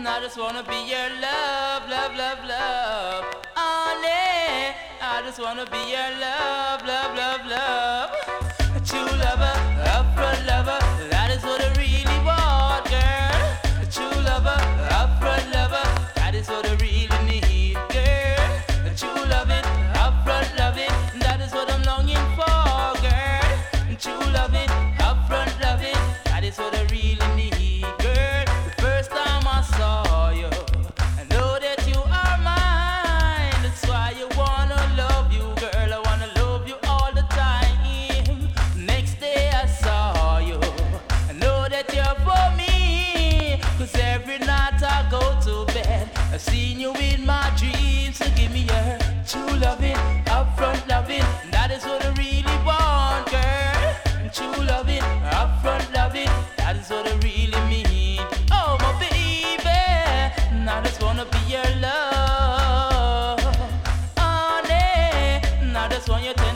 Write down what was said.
I just wanna be your love, love, love, love. Honey, I just wanna be your love, love, love, love. A true lover, upfront lover, that is what I really want, girl. A true lover, upfront lover, that is what I really need, girl. A true loving, upfront loving, that is what I'm longing for, girl. A true loving, upfront loving, that is what I really need, girl. The first time I saw you, I know that you are mine. That's why I wanna love you, girl. I wanna love you all the time. Next day I saw you, I know that you're for me. 'Cause every night I go to bed, I've seen you in my dreams. So give me your true loving, upfront loving, that is what I really want, girl. True loving, upfront loving, that is what I really mean. Oh my baby, I just wanna be your love, honey. I just want you to